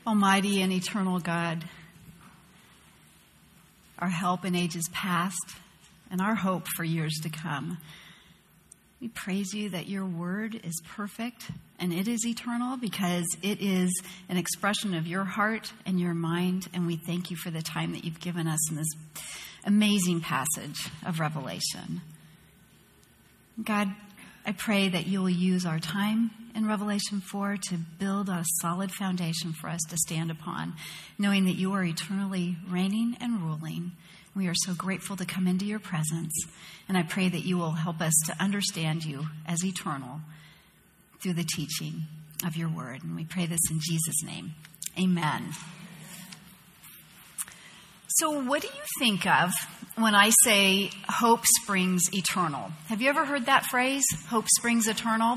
Almighty and eternal God, our help in ages past and our hope for years to come, we praise you that your word is perfect and it is eternal because it is an expression of your heart and your mind. And we thank you for the time that you've given us in this amazing passage of Revelation. God, I pray that you will use our time in Revelation 4 to build a solid foundation for us to stand upon, knowing that you are eternally reigning and ruling. We are so grateful to come into your presence, and I pray that you will help us to understand you as eternal through the teaching of your word. And we pray this in Jesus' name. Amen. So what do you think of when I say hope springs eternal? Have you ever heard that phrase, hope springs eternal?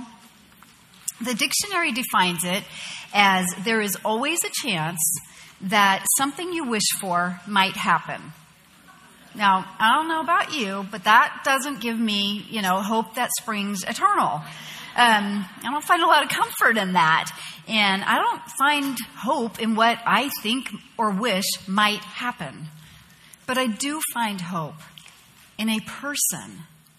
The dictionary defines it as there is always a chance that something you wish for might happen. Now, I don't know about you, but that doesn't give me, hope that springs eternal. I don't find a lot of comfort in that. And I don't find hope in what I think or wish might happen. But I do find hope in a person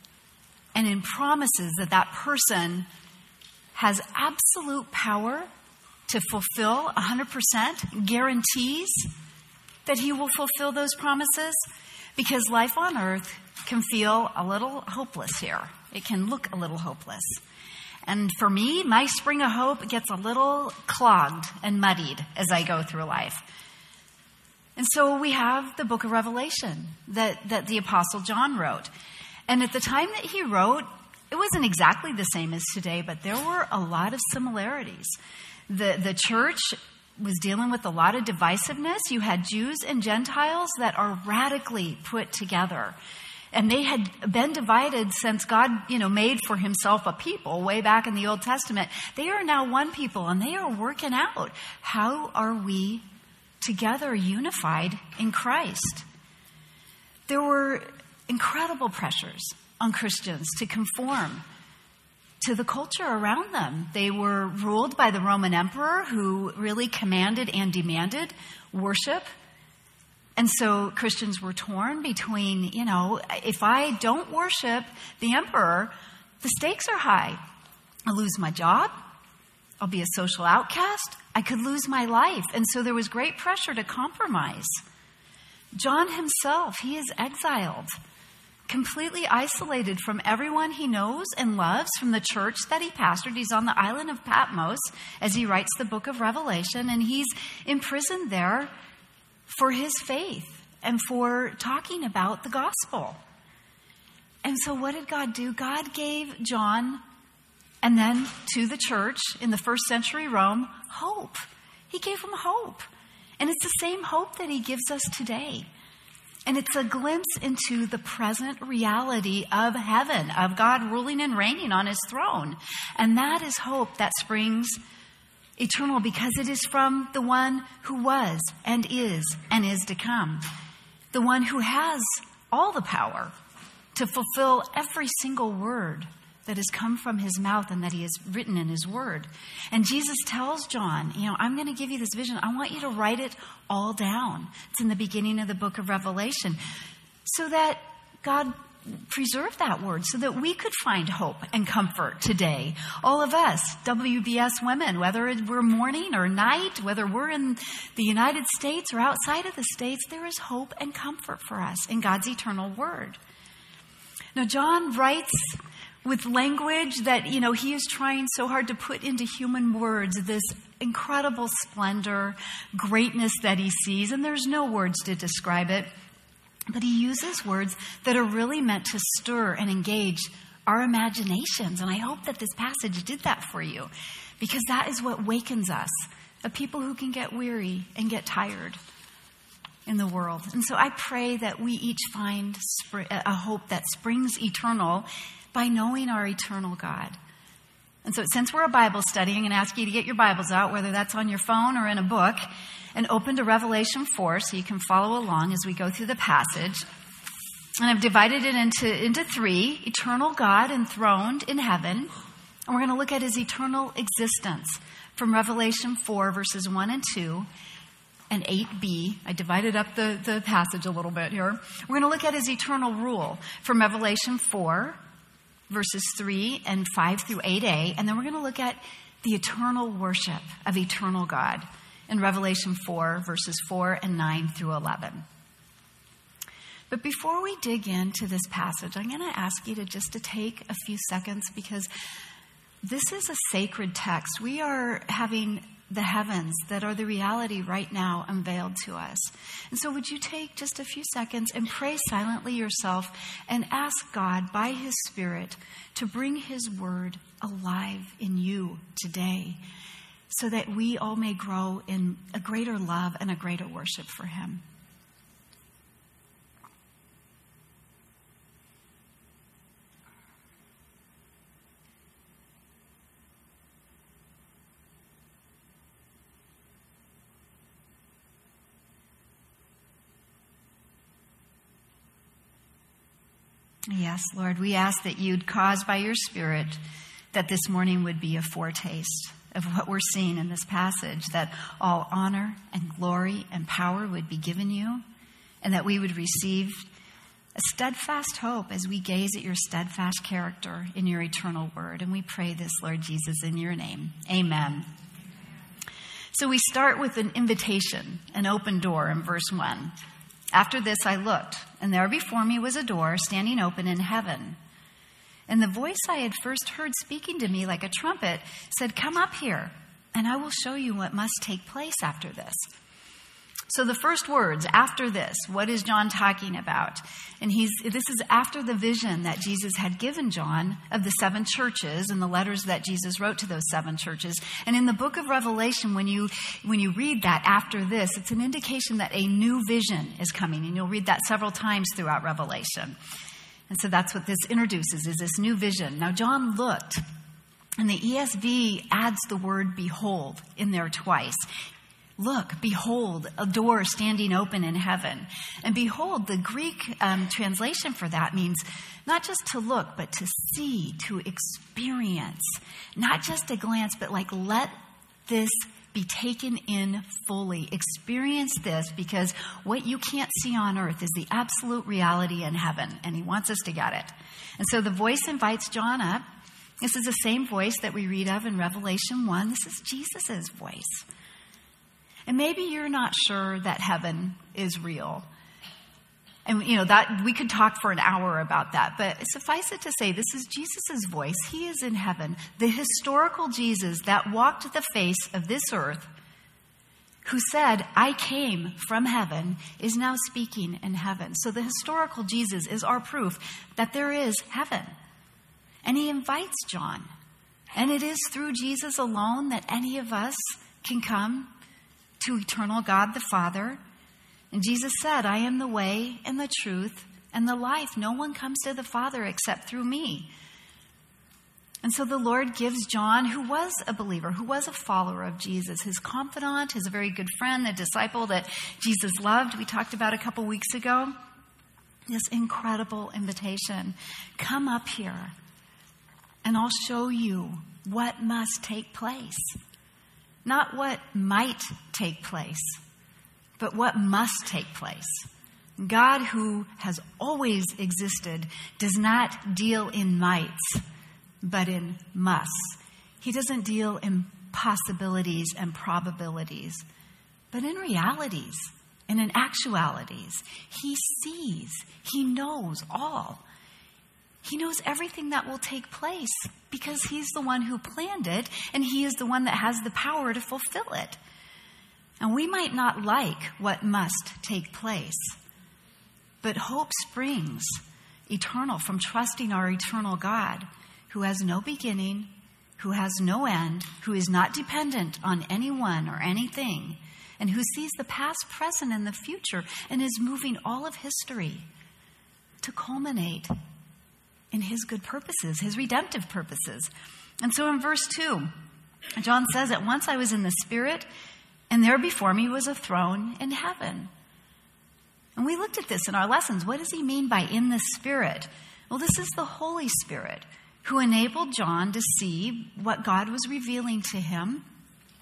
and in promises that that person has absolute power to fulfill 100%, guarantees that he will fulfill those promises, because life on earth can feel a little hopeless here. It can look a little hopeless. And for me, my spring of hope gets a little clogged and muddied as I go through life. And so we have the book of Revelation that the Apostle John wrote. And at the time that he wrote, it wasn't exactly the same as today, but there were a lot of similarities. The church was dealing with a lot of divisiveness. You had Jews and Gentiles that are radically put together. And they had been divided since God, made for himself a people way back in the Old Testament. They are now one people, and they are working out. How are we together unified in Christ? There were incredible pressures on Christians to conform to the culture around them. They were ruled by the Roman emperor, who really commanded and demanded worship. And so Christians were torn between, if I don't worship the emperor, the stakes are high. I'll lose my job. I'll be a social outcast. I could lose my life. And so there was great pressure to compromise. John himself, he is exiled, completely isolated from everyone he knows and loves, from the church that he pastored. He's on the island of Patmos as he writes the book of Revelation, and he's imprisoned there for his faith and for talking about the gospel. And so what did God do? God gave John, and then to the church in the first century Rome, hope. He gave them hope. And it's the same hope that he gives us today. And it's a glimpse into the present reality of heaven, of God ruling and reigning on his throne. And that is hope that springs eternal, because it is from the one who was and is to come. The one who has all the power to fulfill every single word that has come from his mouth and that he has written in his word. And Jesus tells John, I'm going to give you this vision. I want you to write it all down. It's in the beginning of the book of Revelation, so that God preserved that word, so that we could find hope and comfort today. All of us, WBS women, whether we're morning or night, whether we're in the United States or outside of the States, there is hope and comfort for us in God's eternal word. Now, John writes with language that, he is trying so hard to put into human words this incredible splendor, greatness that he sees, and there's no words to describe it. But he uses words that are really meant to stir and engage our imaginations. And I hope that this passage did that for you, because that is what wakens us, a people who can get weary and get tired in the world. And so I pray that we each find a hope that springs eternal by knowing our eternal God. And so since we're a Bible study, I'm going to ask you to get your Bibles out, whether that's on your phone or in a book, and open to Revelation 4 so you can follow along as we go through the passage. And I've divided it into three: eternal God enthroned in heaven. And we're going to look at his eternal existence from Revelation 4, verses 1 and 2, and 8b. I divided up the passage a little bit here. We're going to look at his eternal rule from Revelation 4, verses 3 and 5 through 8a, and then we're going to look at the eternal worship of eternal God in Revelation 4, verses 4 and 9 through 11. But before we dig into this passage, I'm going to ask you to take a few seconds, because this is a sacred text. We are having the heavens that are the reality right now unveiled to us. And so would you take just a few seconds and pray silently yourself and ask God by his Spirit to bring his word alive in you today, so that we all may grow in a greater love and a greater worship for him. Yes, Lord, we ask that you'd cause by your Spirit that this morning would be a foretaste of what we're seeing in this passage, that all honor and glory and power would be given you, and that we would receive a steadfast hope as we gaze at your steadfast character in your eternal word. And we pray this, Lord Jesus, in your name. Amen. So we start with an invitation, an open door in verse 1. After this I looked, and there before me was a door standing open in heaven. And the voice I had first heard speaking to me like a trumpet said, "Come up here, and I will show you what must take place after this." So the first words, after this, what is John talking about? And this is after the vision that Jesus had given John of the 7 churches and the letters that Jesus wrote to those 7 churches. And in the book of Revelation, when you read that after this, it's an indication that a new vision is coming. And you'll read that several times throughout Revelation. And so that's what this introduces, is this new vision. Now, John looked, and the ESV adds the word behold in there twice. Look, behold, a door standing open in heaven. And behold, the Greek translation for that means not just to look, but to see, to experience. Not just a glance, but like let this be taken in fully. Experience this, because what you can't see on earth is the absolute reality in heaven. And he wants us to get it. And so the voice invites John up. This is the same voice that we read of in Revelation 1. This is Jesus' voice. And maybe you're not sure that heaven is real. And, that we could talk for an hour about that. But suffice it to say, this is Jesus' voice. He is in heaven. The historical Jesus that walked the face of this earth, who said, "I came from heaven," is now speaking in heaven. So the historical Jesus is our proof that there is heaven. And he invites John. And it is through Jesus alone that any of us can come to eternal God the Father. And Jesus said, "I am the way and the truth and the life. No one comes to the Father except through me." And so the Lord gives John, who was a believer, who was a follower of Jesus, his confidant, his very good friend, the disciple that Jesus loved, we talked about a couple weeks ago, this incredible invitation. Come up here, and I'll show you what must take place. Not what might take place, but what must take place. God, who has always existed, does not deal in mights, but in musts. He doesn't deal in possibilities and probabilities, but in realities and in actualities. He sees, he knows all. He knows everything that will take place because he's the one who planned it, and he is the one that has the power to fulfill it. And we might not like what must take place, but hope springs eternal from trusting our eternal God, who has no beginning, who has no end, who is not dependent on anyone or anything, and who sees the past, present, and the future, and is moving all of history to culminate in his good purposes, his redemptive purposes. And so in verse 2, John says, "At once I was in the Spirit, and there before me was a throne in heaven." And we looked at this in our lessons. What does he mean by in the Spirit? Well, this is the Holy Spirit who enabled John to see what God was revealing to him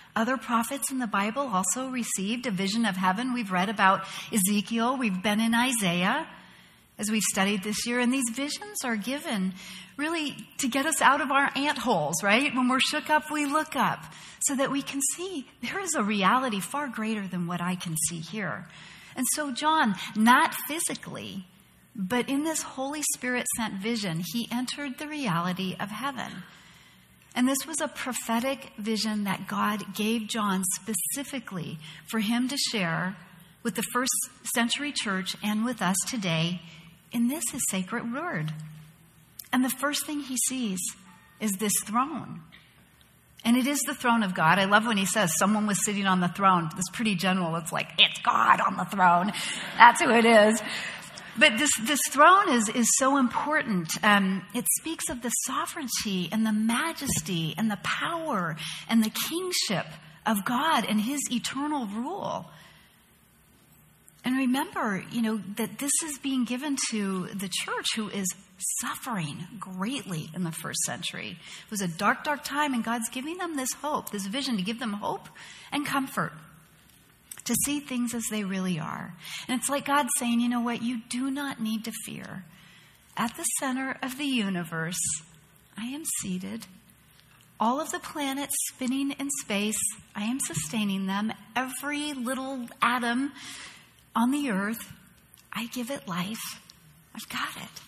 Other prophets in the Bible also received a vision of heaven. We've read about Ezekiel. We've been in Isaiah as we've studied this year. And these visions are given really to get us out of our ant holes, right? When we're shook up, we look up so that we can see there is a reality far greater than what I can see here. And so John, not physically, but in this Holy Spirit sent vision, he entered the reality of heaven. And this was a prophetic vision that God gave John specifically for him to share with the first century church and with us today in this his sacred word. And the first thing he sees is this throne. And it is the throne of God. I love when he says someone was sitting on the throne. It's pretty general. It's like, it's God on the throne. That's who it is. But this throne is so important. It speaks of the sovereignty and the majesty and the power and the kingship of God and his eternal rule. And remember, that this is being given to the church who is suffering greatly in the first century. It was a dark, dark time, and God's giving them this hope, this vision to give them hope and comfort, to see things as they really are. And it's like God saying, you know what, you do not need to fear. At the center of the universe, I am seated. All of the planets spinning in space, I am sustaining them. Every little atom on the earth, I give it life. I've got it.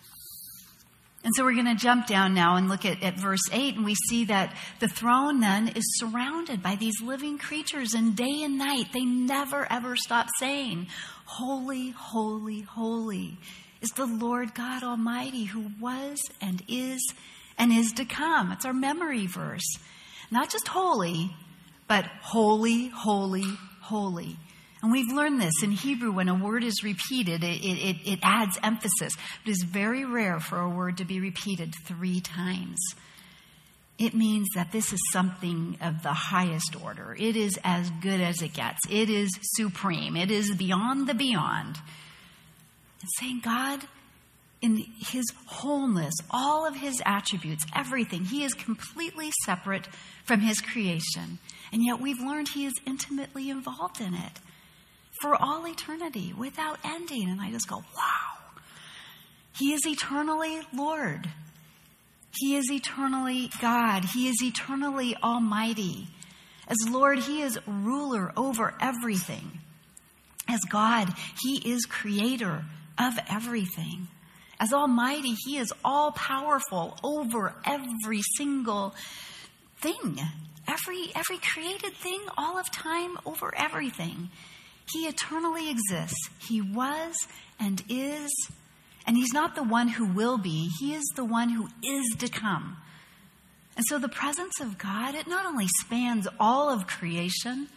And so we're going to jump down now and look at verse 8, and we see that the throne then is surrounded by these living creatures, and day and night they never ever stop saying, holy, holy, holy is the Lord God Almighty, who was and is to come. It's our memory verse. Not just holy, but holy, holy, holy. And we've learned this in Hebrew. When a word is repeated, it adds emphasis. It is very rare for a word to be repeated 3 times. It means that this is something of the highest order. It is as good as it gets. It is supreme. It is beyond the beyond. And saying God, in his wholeness, all of his attributes, everything, he is completely separate from his creation. And yet we've learned he is intimately involved in it for all eternity, without ending. And I just go, wow. He is eternally Lord. He is eternally God. He is eternally almighty. As Lord, he is ruler over everything. As God, he is creator of everything. As almighty, he is all powerful over every single thing. Every created thing, all of time, over everything. He eternally exists. He was and is, and he's not the one who will be. He is the one who is to come. And so the presence of God, it not only spans all of creation,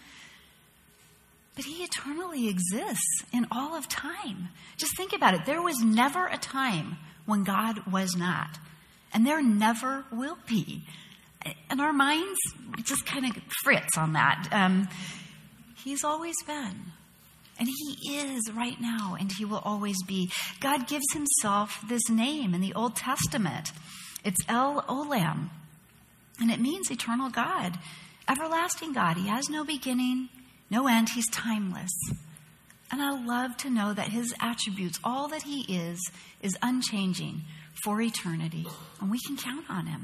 but he eternally exists in all of time. Just think about it. There was never a time when God was not, and there never will be. And our minds just kind of fritz on that. He's always been. And he is right now, and he will always be. God gives himself this name in the Old Testament. It's El Olam, and it means eternal God, everlasting God. He has no beginning, no end. He's timeless. And I love to know that his attributes, all that he is unchanging for eternity, and we can count on him.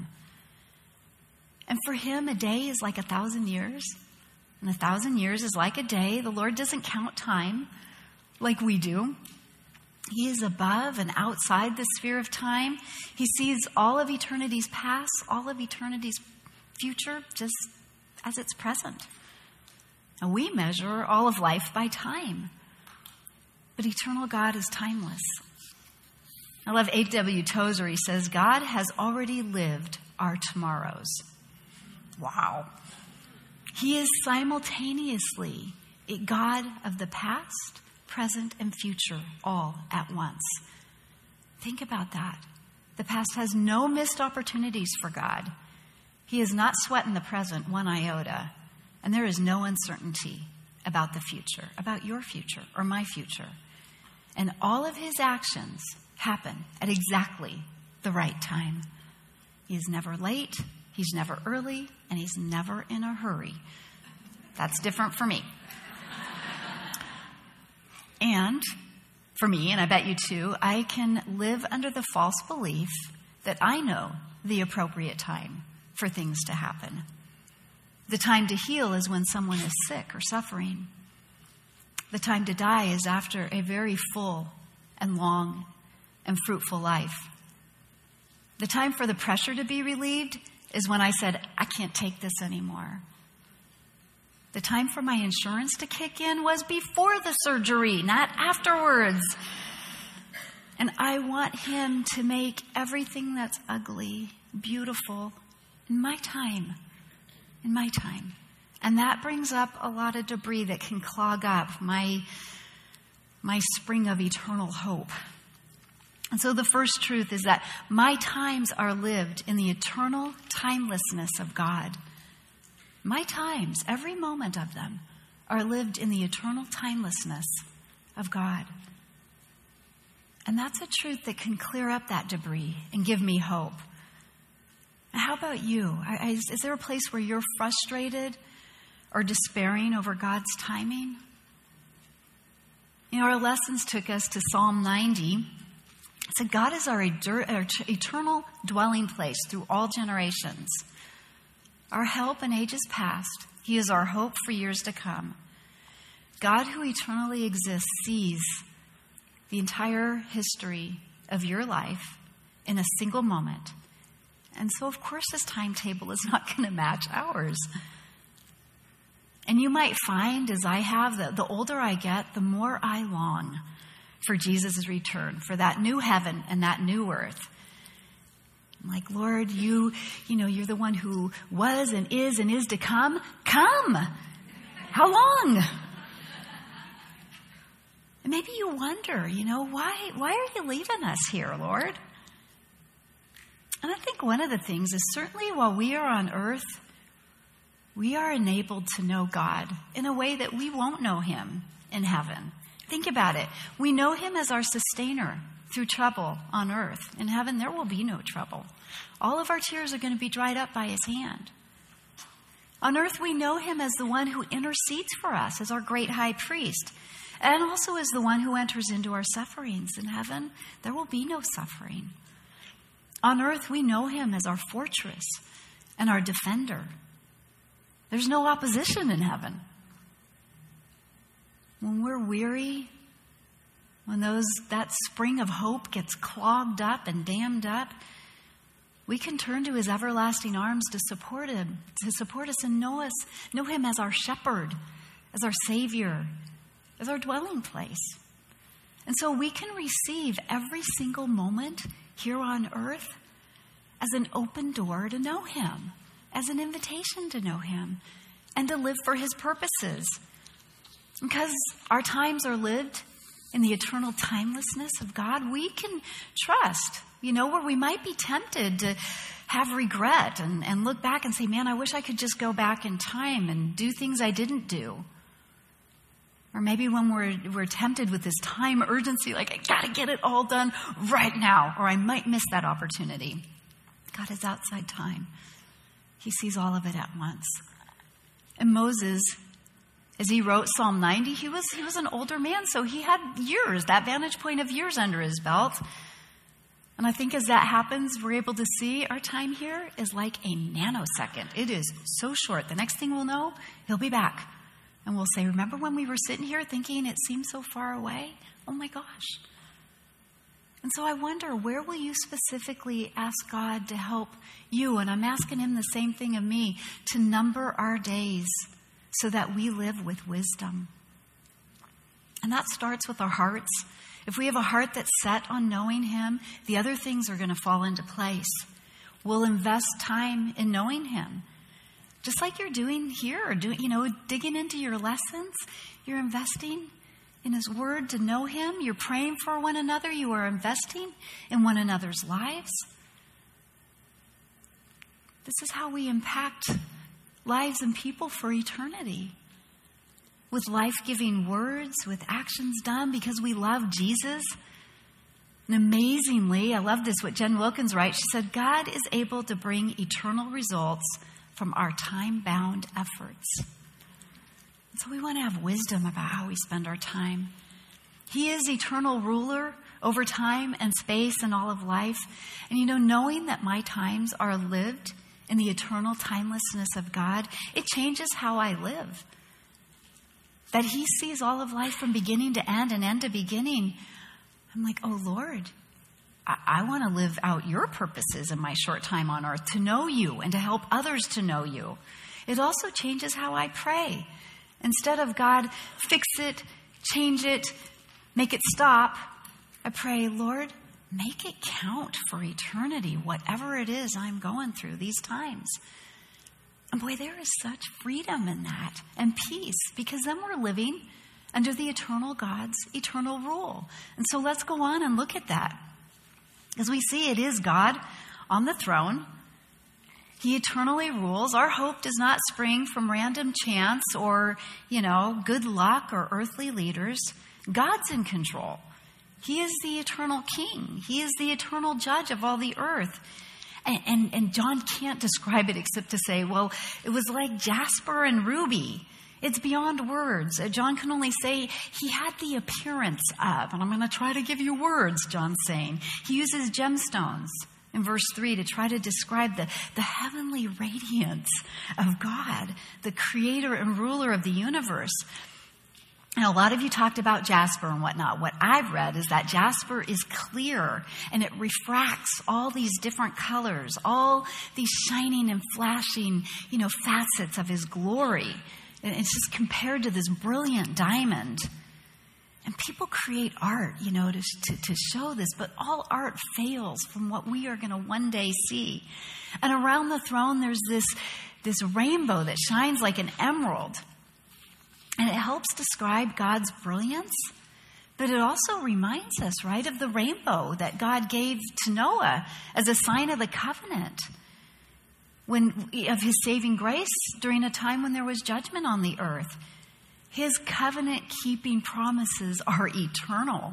And for him, a day is like 1,000 years. And 1,000 years is like a day. The Lord doesn't count time like we do. He is above and outside the sphere of time. He sees all of eternity's past, all of eternity's future, just as it's present. And we measure all of life by time. But eternal God is timeless. I love A.W. Tozer. He says, God has already lived our tomorrows. Wow. He is simultaneously a God of the past, present, and future all at once. Think about that. The past has no missed opportunities for God. He is not sweating the present one iota. And there is no uncertainty about the future, about your future or my future. And all of his actions happen at exactly the right time. He is never late. He's never early, and he's never in a hurry. That's different for me. And for me, and I bet you too, I can live under the false belief that I know the appropriate time for things to happen. The time to heal is when someone is sick or suffering. The time to die is after a very full and long and fruitful life. The time for the pressure to be relieved is when I said, I can't take this anymore. The time for my insurance to kick in was before the surgery, not afterwards. And I want him to make everything that's ugly beautiful in my time. In my time. And that brings up a lot of debris that can clog up my spring of eternal hope. And so the first truth is that my times are lived in the eternal timelessness of God. My times, every moment of them, are lived in the eternal timelessness of God. And that's a truth that can clear up that debris and give me hope. How about you? Is there a place where you're frustrated or despairing over God's timing? You know, our lessons took us to Psalm 90. It said, God is our eternal dwelling place through all generations. Our help in ages past. He is our hope for years to come. God who eternally exists sees the entire history of your life in a single moment. And so, of course, his timetable is not going to match ours. And you might find, as I have, that the older I get, the more I long for Jesus' return, for that new heaven and that new earth. I'm like, Lord, you're the one who was and is to come. Come! How long? And maybe you wonder, why are you leaving us here, Lord? And I think one of the things is certainly while we are on earth, we are enabled to know God in a way that we won't know him in heaven. Think about it. We know him as our sustainer through trouble on earth. In heaven, there will be no trouble. All of our tears are going to be dried up by his hand. On earth, we know him as the one who intercedes for us, as our great high priest, and also as the one who enters into our sufferings. In heaven, there will be no suffering. On earth, we know him as our fortress and our defender. There's no opposition in heaven. When we're weary, when that spring of hope gets clogged up and dammed up, we can turn to his everlasting arms to support us and know him as our shepherd, as our Savior, as our dwelling place. And so we can receive every single moment here on earth as an open door to know him, as an invitation to know him, and to live for his purposes. Because our times are lived in the eternal timelessness of God, we can trust, where we might be tempted to have regret and look back and say, man, I wish I could just go back in time and do things I didn't do. Or maybe when we're tempted with this time urgency, like I got to get it all done right now, or I might miss that opportunity. God is outside time. He sees all of it at once. And Moses, as he wrote Psalm 90, he was an older man, so he had years, that vantage point of years under his belt. And I think as that happens, we're able to see our time here is like a nanosecond. It is so short. The next thing we'll know, he'll be back. And we'll say, remember when we were sitting here thinking it seemed so far away? Oh my gosh. And so I wonder, where will you specifically ask God to help you? And I'm asking him the same thing of me, to number our days so that we live with wisdom. And that starts with our hearts. If we have a heart that's set on knowing him, the other things are going to fall into place. We'll invest time in knowing him. Just like you're doing here, or digging into your lessons, you're investing in his word to know him. You're praying for one another. You are investing in one another's lives. This is how we impact lives and people for eternity. With life-giving words, with actions done because we love Jesus. And amazingly, I love this, what Jen Wilkins writes. She said, God is able to bring eternal results from our time-bound efforts. So we want to have wisdom about how we spend our time. He is eternal ruler over time and space and all of life. And knowing that my times are lived in the eternal timelessness of God, it changes how I live. That He sees all of life from beginning to end and end to beginning. I'm like, oh Lord, I want to live out your purposes in my short time on earth, to know you and to help others to know you. It also changes how I pray. Instead of God, fix it, change it, make it stop, I pray, Lord, make it count for eternity, whatever it is I'm going through these times. And boy, there is such freedom in that and peace, because then we're living under the eternal God's eternal rule. And so let's go on and look at that. As we see, it is God on the throne. He eternally rules. Our hope does not spring from random chance or, good luck or earthly leaders. God's in control. He is the eternal King. He is the eternal judge of all the earth. And John can't describe it except to say, well, it was like jasper and ruby. It's beyond words. John can only say he had the appearance of, and I'm going to try to give you words, John's saying. He uses gemstones in verse 3 to try to describe the heavenly radiance of God, the creator and ruler of the universe. Now, a lot of you talked about jasper and whatnot. What I've read is that jasper is clear and it refracts all these different colors, all these shining and flashing, facets of His glory. And it's just compared to this brilliant diamond. And people create art, to show this, but all art fails from what we are going to one day see. And around the throne, there's this rainbow that shines like an emerald. And it helps describe God's brilliance, but it also reminds us, right, of the rainbow that God gave to Noah as a sign of the covenant of His saving grace during a time when there was judgment on the earth. His covenant-keeping promises are eternal.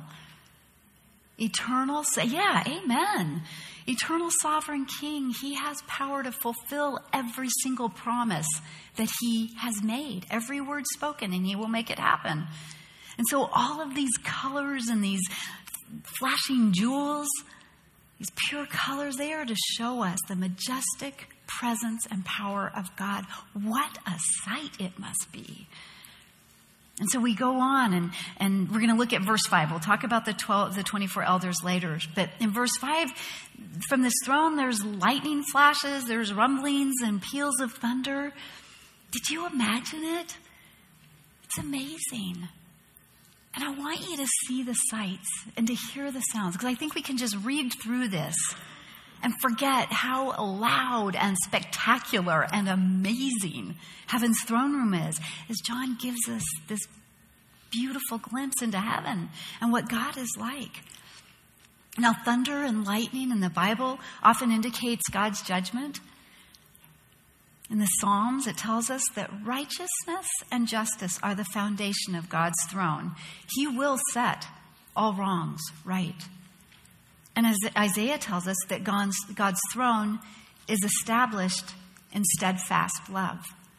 Amen. Eternal sovereign King, He has power to fulfill every single promise that He has made, every word spoken, and He will make it happen. And so all of these colors and these flashing jewels, these pure colors, they are to show us the majestic presence and power of God. What a sight it must be. And so we go on, and we're going to look at verse 5. We'll talk about the 24 elders later. But in verse 5, from this throne, there's lightning flashes, there's rumblings and peals of thunder. Did you imagine it? It's amazing. And I want you to see the sights and to hear the sounds, because I think we can just read through this and forget how loud and spectacular and amazing heaven's throne room is, as John gives us this beautiful glimpse into heaven and what God is like. Now, thunder and lightning in the Bible often indicates God's judgment. In the Psalms, it tells us that righteousness and justice are the foundation of God's throne. He will set all wrongs right. And as Isaiah tells us that God's throne is established in steadfast love.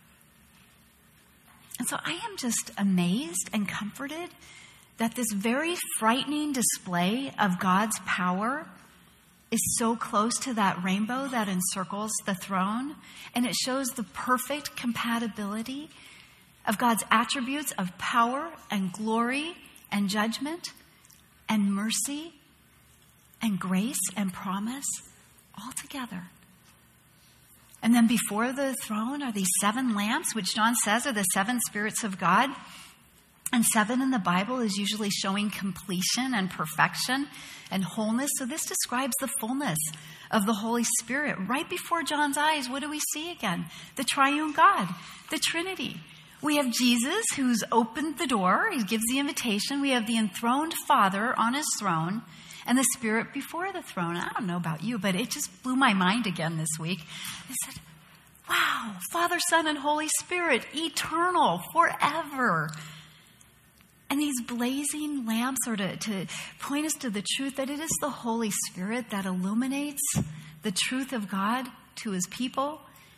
And so I am just amazed and comforted that this very frightening display of God's power is so close to that rainbow that encircles the throne. And it shows the perfect compatibility of God's attributes of power and glory and judgment and mercy and grace and promise all together. And then before the throne are these 7 lamps, which John says are the 7 spirits of God. And 7 in the Bible is usually showing completion and perfection and wholeness. So this describes the fullness of the Holy Spirit. Right before John's eyes, what do we see again? The triune God, the Trinity. We have Jesus who's opened the door. He gives the invitation. We have the enthroned Father on His throne and the Spirit before the throne. I don't know about you, but it just blew my mind again this week. I said, wow, Father, Son, and Holy Spirit, eternal, forever. And these blazing lamps are to point us to the truth that it is the Holy Spirit that illuminates the truth of God to His people.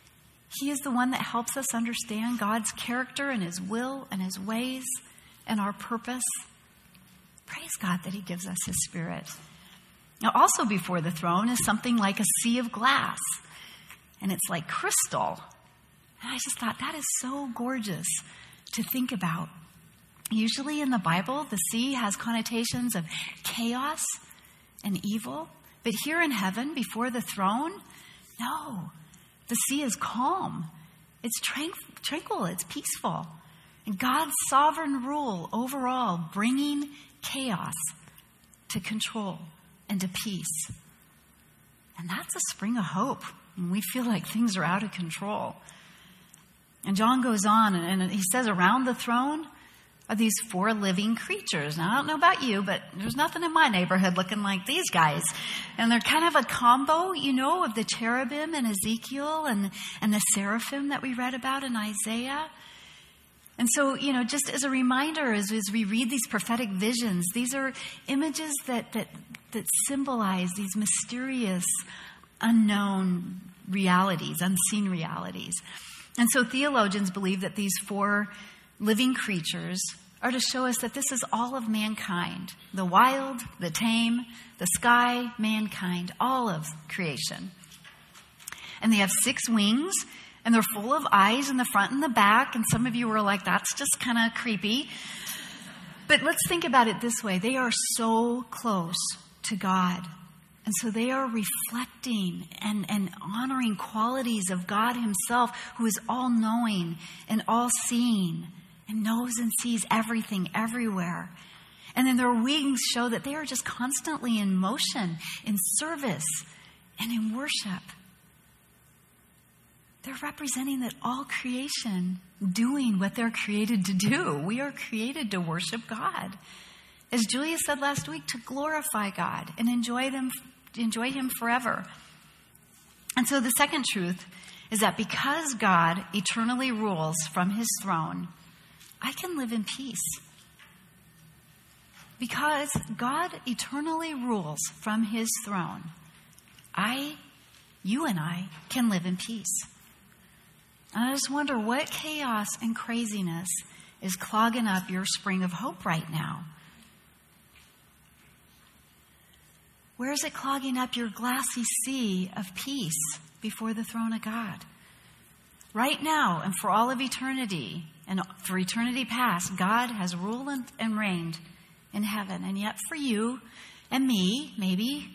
He is the one that helps us understand God's character and his will and his ways and our purpose. Praise God that he gives us his Spirit. Now, also before the throne is something like a sea of glass, and it's like crystal. And I just thought that is so gorgeous to think about. Usually in the Bible, the sea has connotations of chaos and evil. But here in heaven, before the throne, no. The sea is calm. It's tranquil. It's peaceful. And God's sovereign rule overall, bringing chaos to control and to peace. And that's a spring of hope when we feel like things are out of control. And John goes on and he says around the throne are these 4 living creatures. Now, I don't know about you, but there's nothing in my neighborhood looking like these guys. And they're kind of a combo, of the cherubim and Ezekiel and the seraphim that we read about in Isaiah. And so, just as a reminder, as we read these prophetic visions, these are images that symbolize these mysterious, unknown realities, unseen realities. And so theologians believe that these 4 living creatures are to show us that this is all of mankind, the wild, the tame, the sky, mankind, all of creation. And they have 6 wings, and they're full of eyes in the front and the back. And some of you were like, that's just kind of creepy. But let's think about it this way. They are so close to God. And so they are reflecting and honoring qualities of God himself, who is all-knowing and all-seeing and knows and sees everything everywhere. And then their wings show that they are just constantly in motion, in service, and in worship. They're representing that all creation doing what they're created to do. We are created to worship God. As Julia said last week, to glorify God and enjoy him forever. And so the second truth is that because God eternally rules from his throne, I can live in peace. Because God eternally rules from his throne, you and I can live in peace. And I just wonder what chaos and craziness is clogging up your spring of hope right now. Where is it clogging up your glassy sea of peace before the throne of God? Right now and for all of eternity and for eternity past, God has ruled and reigned in heaven. And yet for you and me, maybe,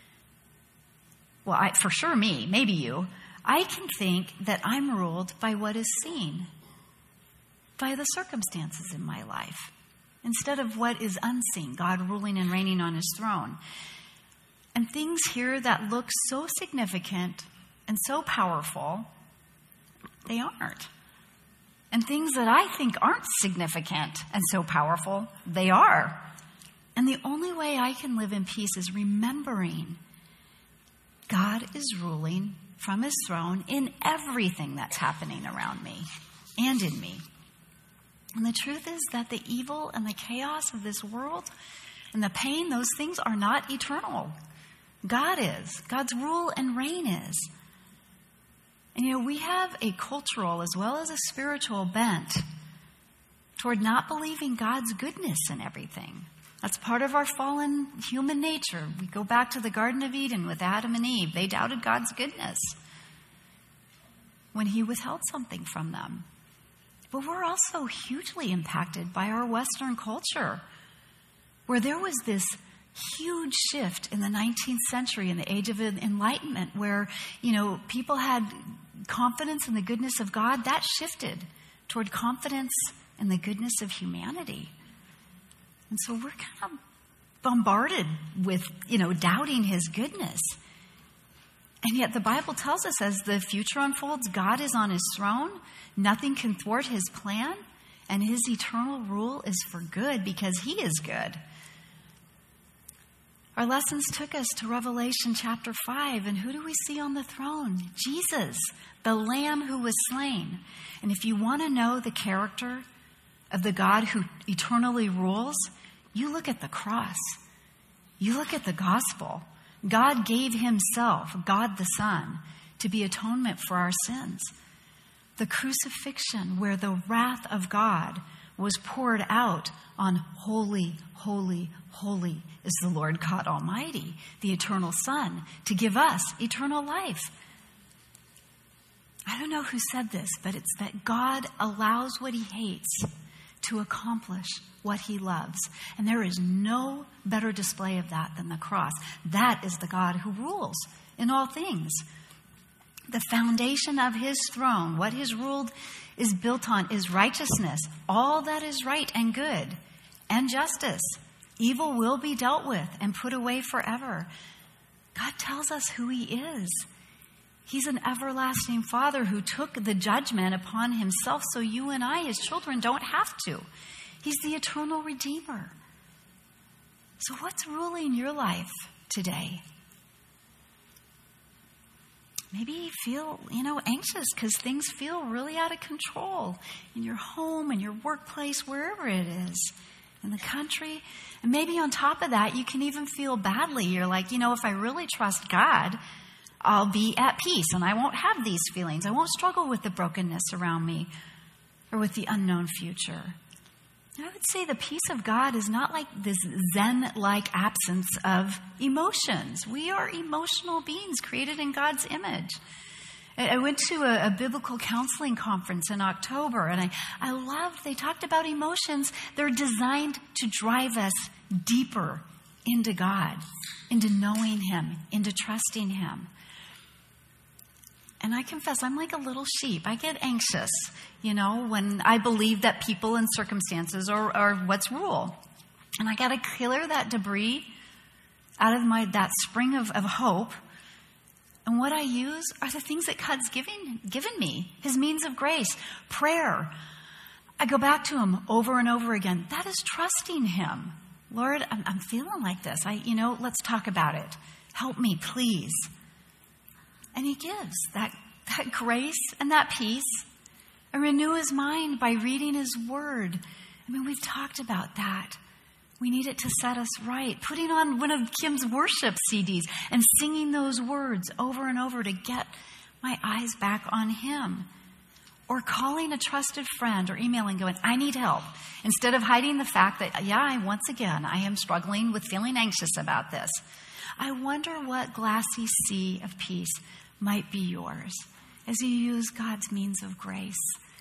for sure me, maybe you, I can think that I'm ruled by what is seen, by the circumstances in my life, instead of what is unseen, God ruling and reigning on his throne. And things here that look so significant and so powerful, they aren't. And things that I think aren't significant and so powerful, they are. And the only way I can live in peace is remembering God is ruling from his throne in everything that's happening around me and in me. And the truth is that the evil and the chaos of this world and the pain, those things are not eternal. God is. God's rule and reign is. And we have a cultural as well as a spiritual bent toward not believing God's goodness in everything. That's part of our fallen human nature. We go back to the Garden of Eden with Adam and Eve. They doubted God's goodness when he withheld something from them. But we're also hugely impacted by our Western culture, where there was this huge shift in the 19th century, in the age of enlightenment, where, people had confidence in the goodness of God. That shifted toward confidence in the goodness of humanity. And so we're kind of bombarded with, doubting his goodness. And yet the Bible tells us as the future unfolds, God is on his throne. Nothing can thwart his plan. And his eternal rule is for good because he is good. Our lessons took us to Revelation chapter 5. And who do we see on the throne? Jesus, the Lamb who was slain. And if you want to know the character of the God who eternally rules, you look at the cross. You look at the gospel. God gave himself, God the Son, to be atonement for our sins. the crucifixion where the wrath of God was poured out on holy, holy, holy is the Lord God Almighty, the eternal Son, to give us eternal life. I don't know who said this, but it's that God allows what he hates to accomplish what he loves. And there is no better display of that than the cross. That is the God who rules in all things. The foundation of his throne, what his rule is built on, is righteousness, all that is right and good, and justice. Evil will be dealt with and put away forever. God tells us who he is. He's an everlasting Father who took the judgment upon himself so you and I, his children, don't have to. He's the eternal Redeemer. So what's ruling your life today? Maybe you feel, anxious because things feel really out of control in your home, in your workplace, wherever it is, in the country. And maybe on top of that, you can even feel badly. You're like, if I really trust God, I'll be at peace and I won't have these feelings. I won't struggle with the brokenness around me or with the unknown future. And I would say the peace of God is not like this Zen-like absence of emotions. We are emotional beings created in God's image. I went to a biblical counseling conference in October, and I loved, they talked about emotions. They're designed to drive us deeper into God, into knowing him, into trusting him. And I confess, I'm like a little sheep. I get anxious, when I believe that people and circumstances are what's rule. And I got to clear that debris out of that spring of hope. And what I use are the things that God's given me, his means of grace, prayer. I go back to him over and over again. That is trusting him. Lord, I'm feeling like this. Let's talk about it. Help me, please. And he gives that grace and that peace. And renew his mind by reading his word. We've talked about that. We need it to set us right. Putting on one of Kim's worship CDs and singing those words over and over to get my eyes back on him. Or calling a trusted friend or emailing going, I need help. Instead of hiding the fact that, once again, I am struggling with feeling anxious about this. I wonder what glassy sea of peace might be yours as you use God's means of grace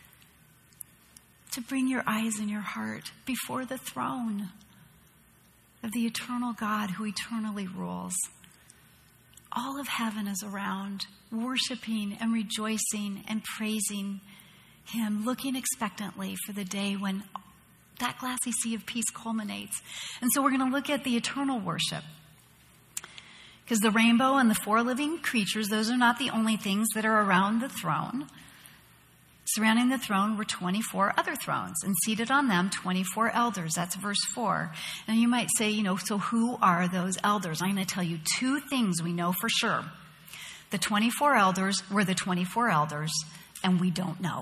to bring your eyes and your heart before the throne of the eternal God who eternally rules. All of heaven is around, worshiping and rejoicing and praising him, looking expectantly for the day when that glassy sea of peace culminates. And so we're going to look at the eternal worship. Because the rainbow and the four living creatures, those are not the only things that are around the throne. Surrounding the throne were 24 other thrones, and seated on them 24 elders. That's verse 4. Now you might say, so who are those elders? I'm going to tell you two things we know for sure. The 24 elders were the 24 elders, and we don't know.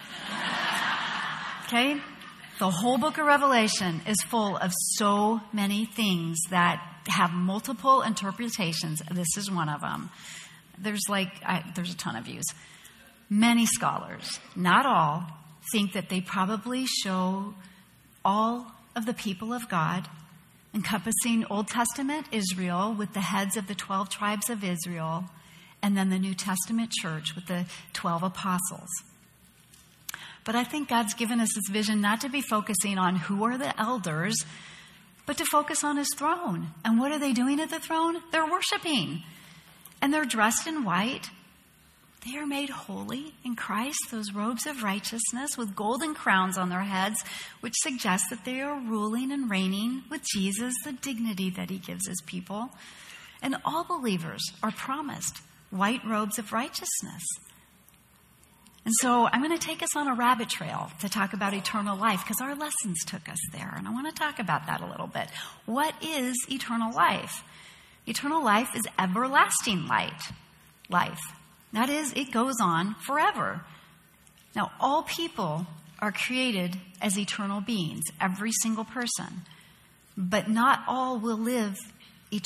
Okay? The whole book of Revelation is full of so many things that have multiple interpretations. This is one of them. There's a ton of views. Many scholars, not all, think that they probably show all of the people of God, encompassing Old Testament Israel with the heads of the 12 tribes of Israel, and then the New Testament church with the 12 apostles. But I think God's given us this vision not to be focusing on who are the elders, but to focus on his throne. And what are they doing at the throne? They're worshiping. And they're dressed in white. They are made holy in Christ, those robes of righteousness with golden crowns on their heads, which suggests that they are ruling and reigning with Jesus, the dignity that he gives his people. And all believers are promised white robes of righteousness. And so I'm going to take us on a rabbit trail to talk about eternal life because our lessons took us there. And I want to talk about that a little bit. What is eternal life? Eternal life is everlasting life. That is, it goes on forever. Now, all people are created as eternal beings, every single person. But not all will live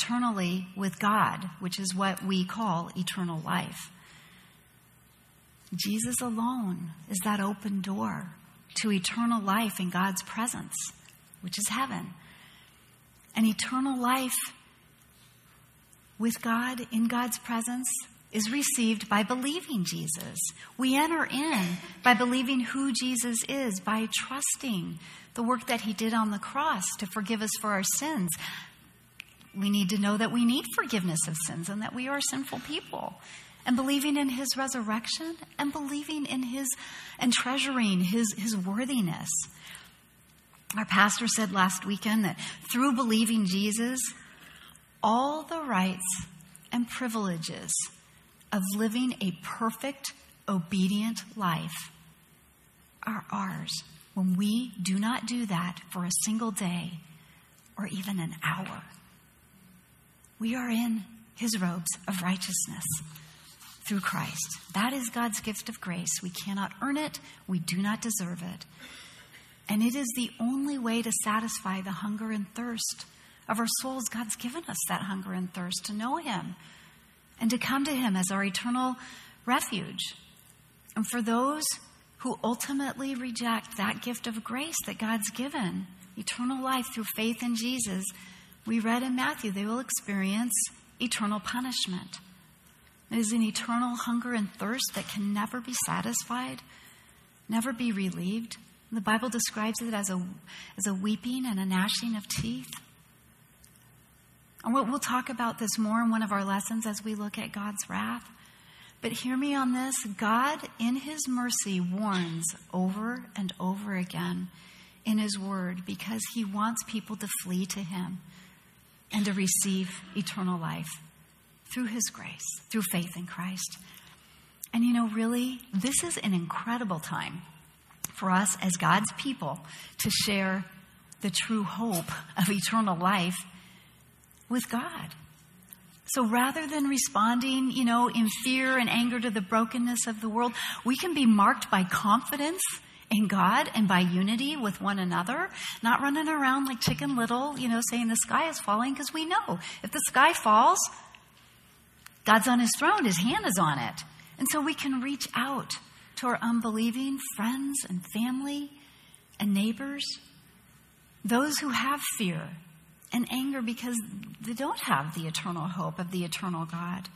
eternally with God, which is what we call eternal life. Jesus alone is that open door to eternal life in God's presence, which is heaven. And eternal life with God, in God's presence, is received by believing Jesus. We enter in by believing who Jesus is, by trusting the work that he did on the cross to forgive us for our sins. We need to know that we need forgiveness of sins and that we are sinful people. And believing in his resurrection and believing in his and treasuring his worthiness. Our pastor said last weekend that through believing Jesus, all the rights and privileges of living a perfect, obedient life are ours when we do not do that for a single day or even an hour. We are in his robes of righteousness through Christ. That is God's gift of grace. We cannot earn it. We do not deserve it. And it is the only way to satisfy the hunger and thirst of our souls. God's given us that hunger and thirst to know him and to come to him as our eternal refuge. And for those who ultimately reject that gift of grace that God's given, eternal life through faith in Jesus, we read in Matthew, they will experience eternal punishment. It is an eternal hunger and thirst that can never be satisfied, never be relieved. The Bible describes it as a weeping and a gnashing of teeth. And we'll talk about this more in one of our lessons as we look at God's wrath. But hear me on this. God, in his mercy, warns over and over again in his word because he wants people to flee to him and to receive eternal life through his grace, through faith in Christ. And really, this is an incredible time for us as God's people to share the true hope of eternal life with God. So rather than responding, in fear and anger to the brokenness of the world, we can be marked by confidence in God and by unity with one another, not running around like Chicken Little, saying the sky is falling, because we know if the sky falls, God's on his throne, his hand is on it. And so we can reach out to our unbelieving friends and family and neighbors, those who have fear and anger because they don't have the eternal hope of the eternal God.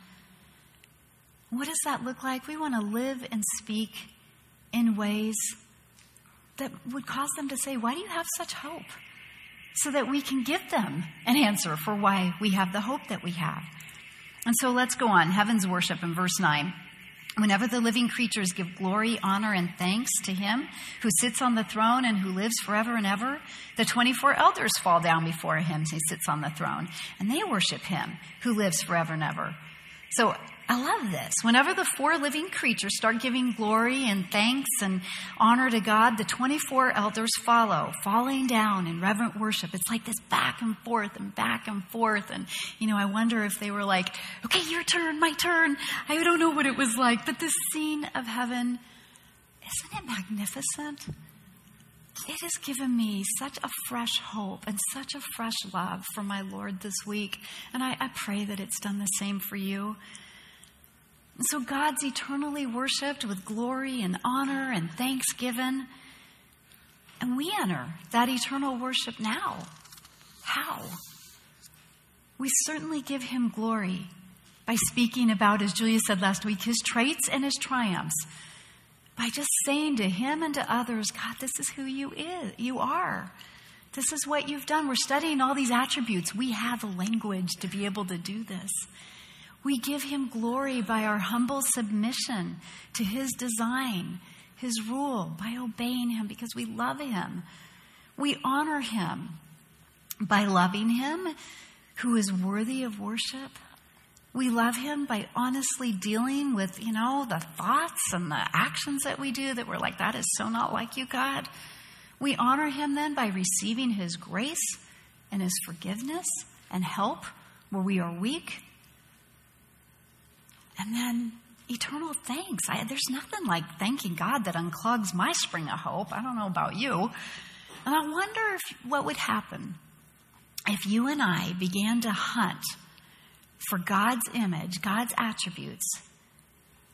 What does that look like? We want to live and speak in ways that would cause them to say, why do you have such hope? So that we can give them an answer for why we have the hope that we have. And so let's go on. Heaven's worship in verse 9. Whenever the living creatures give glory, honor, and thanks to him who sits on the throne and who lives forever and ever, the 24 elders fall down before him who sits on the throne, and they worship him who lives forever and ever. So I love this. Whenever the 4 living creatures start giving glory and thanks and honor to God, the 24 elders follow, falling down in reverent worship. It's like this back and forth and back and forth. And, I wonder if they were like, okay, your turn, my turn. I don't know what it was like. But this scene of heaven, isn't it magnificent? It has given me such a fresh hope and such a fresh love for my Lord this week. And I pray that it's done the same for you. So God's eternally worshipped with glory and honor and thanksgiving. And we enter that eternal worship now. How? We certainly give him glory by speaking about, as Julia said last week, his traits and his triumphs. By just saying to him and to others, God, this is who you are. This is what you've done. We're studying all these attributes. We have a language to be able to do this. We give him glory by our humble submission to his design, his rule, by obeying him because we love him. We honor him by loving him, who is worthy of worship. We love him by honestly dealing with, the thoughts and the actions that we do that we're like, that is so not like you, God. We honor him then by receiving his grace and his forgiveness and help where we are weak. And then eternal thanks. There's nothing like thanking God that unclogs my spring of hope. I don't know about you. And I wonder what would happen if you and I began to hunt for God's image, God's attributes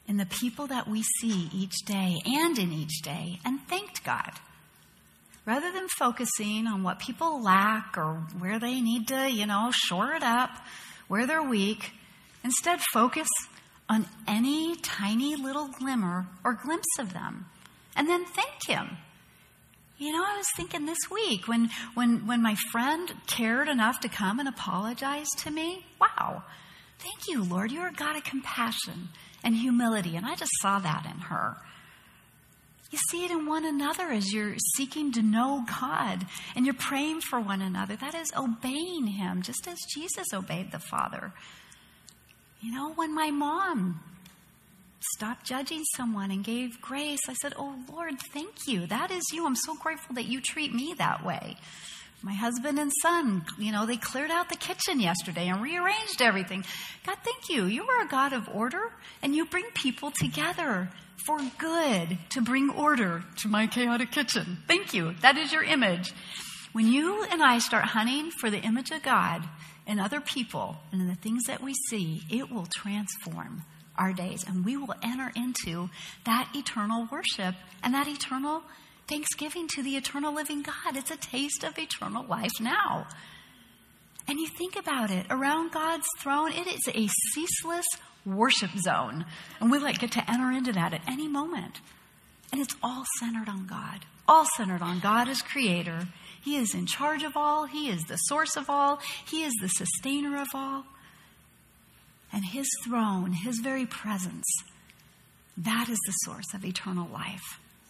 in the people that we see each day and in each day and thanked God. Rather than focusing on what people lack or where they need to, shore it up, where they're weak, instead focus on any tiny little glimmer or glimpse of them and then thank Him. I was thinking this week when my friend cared enough to come and apologize to me, wow, thank you, Lord. You're a God of compassion and humility. And I just saw that in her. You see it in one another as you're seeking to know God and you're praying for one another. That is obeying Him, just as Jesus obeyed the Father. When my mom stopped judging someone and gave grace, I said, oh, Lord, thank you. That is you. I'm so grateful that you treat me that way. My husband and son, they cleared out the kitchen yesterday and rearranged everything. God, thank you. You are a God of order, and you bring people together for good to bring order to my chaotic kitchen. Thank you. That is your image. When you and I start hunting for the image of God in other people and in the things that we see, it will transform our days, and we will enter into that eternal worship and that eternal thanksgiving to the eternal living God. It's a taste of eternal life now. And you think about it, around God's throne, it is a ceaseless worship zone. And we get to enter into that at any moment. And it's all centered on God. All centered on God as creator. He is in charge of all. He is the source of all. He is the sustainer of all. And His throne, His very presence, that is the source of eternal life.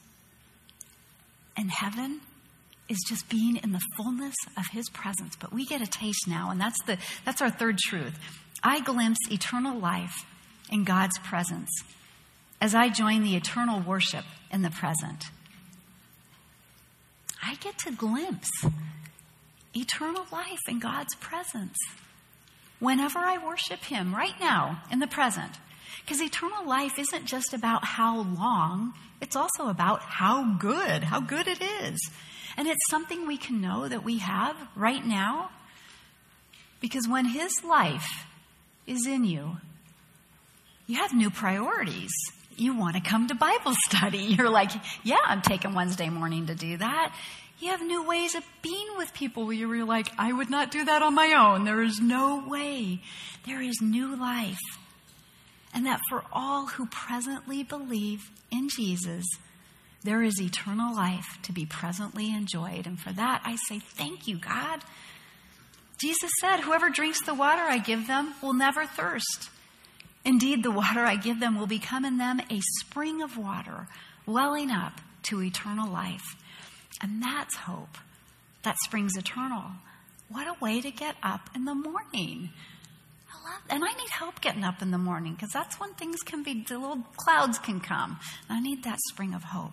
And heaven is just being in the fullness of His presence. But we get a taste now, and that's our third truth. I glimpse eternal life in God's presence as I join the eternal worship in the present. I get to glimpse eternal life in God's presence whenever I worship Him right now in the present. Because eternal life isn't just about how long, it's also about how good it is. And it's something we can know that we have right now. Because when His life is in you, you have new priorities. You want to come to Bible study. You're like, yeah, I'm taking Wednesday morning to do that. You have new ways of being with people where you're like, I would not do that on my own. There is no way. There is new life. And that for all who presently believe in Jesus, there is eternal life to be presently enjoyed. And for that, I say, thank you, God. Jesus said, whoever drinks the water I give them will never thirst. Indeed, the water I give them will become in them a spring of water, welling up to eternal life. And that's hope. That springs eternal. What a way to get up in the morning. And I need help getting up in the morning, because that's when things can be, the little clouds can come. And I need that spring of hope.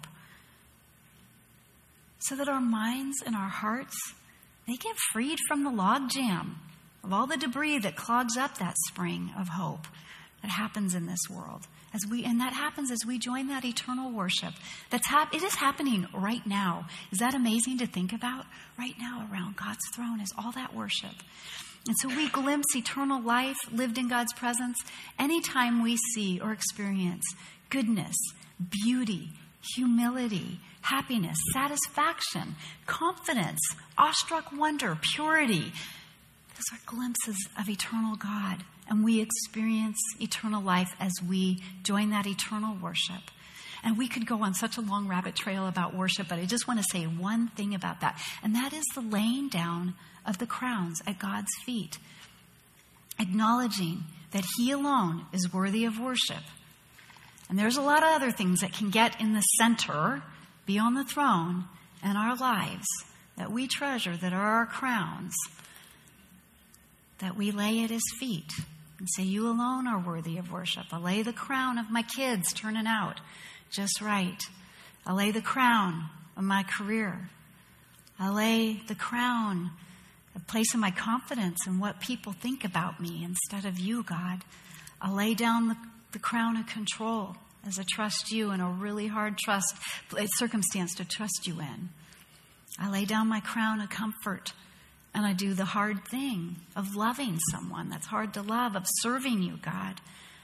So that our minds and our hearts, they get freed from the log jam of all the debris that clogs up that spring of hope that happens in this world. And that happens as we join that eternal worship. It is happening right now. Is that amazing to think about? Right now around God's throne is all that worship. And so we glimpse eternal life lived in God's presence anytime we see or experience goodness, beauty, humility, happiness, satisfaction, confidence, awestruck wonder, purity. Those are glimpses of eternal God. And we experience eternal life as we join that eternal worship. And we could go on such a long rabbit trail about worship, but I just want to say one thing about that. And that is the laying down of the crowns at God's feet. Acknowledging that He alone is worthy of worship. And there's a lot of other things that can get in the center, be on the throne in our lives, that we treasure, that are our crowns, that we lay at His feet and say, you alone are worthy of worship. I lay the crown of my kids turning out just right. I lay the crown of my career. I lay the crown of placing my confidence in what people think about me instead of you, God. I lay down the crown of control as I trust you in a really hard circumstance to trust you in. I lay down my crown of comfort. And I do the hard thing of loving someone that's hard to love, of serving you, God.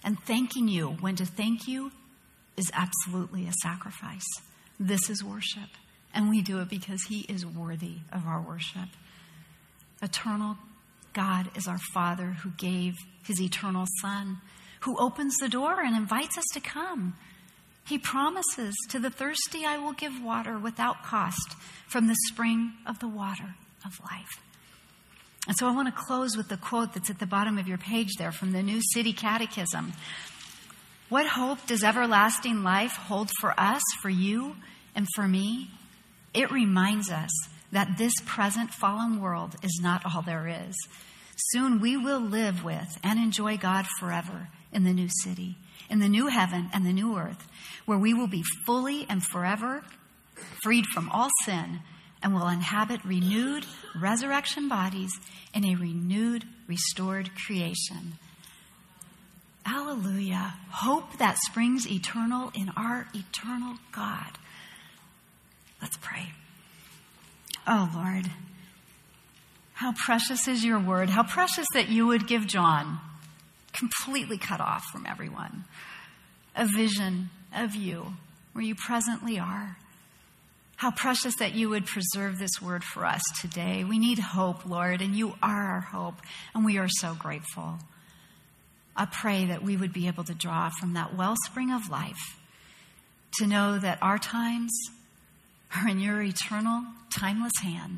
and thanking you when to thank you is absolutely a sacrifice. This is worship, and we do it because he is worthy of our worship. Eternal God is our Father who gave his eternal Son, who opens the door and invites us to come. He promises, to the thirsty I will give water without cost from the spring of the water of life. And so I want to close with the quote that's at the bottom of your page there from the New City Catechism. What hope does everlasting life hold for us, for you, and for me? It reminds us that this present fallen world is not all there is. Soon we will live with and enjoy God forever in the new city, in the new heaven and the new earth, where we will be fully and forever freed from all sin and will inhabit renewed resurrection bodies in a renewed, restored creation. Hallelujah. Hope that springs eternal in our eternal God. Let's pray. Oh, Lord, how precious is your word. How precious that you would give John, completely cut off from everyone, a vision of you where you presently are. How precious that you would preserve this word for us today. We need hope, Lord, and you are our hope, and we are so grateful. I pray that we would be able to draw from that wellspring of life to know that our times are in your eternal, timeless hands.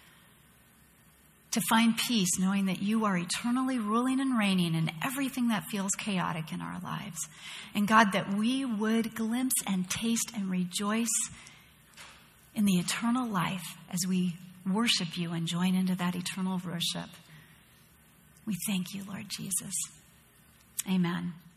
To find peace knowing that you are eternally ruling and reigning in everything that feels chaotic in our lives. And God, that we would glimpse and taste and rejoice in the eternal life as we worship you and join into that eternal worship. We thank you, Lord Jesus. Amen.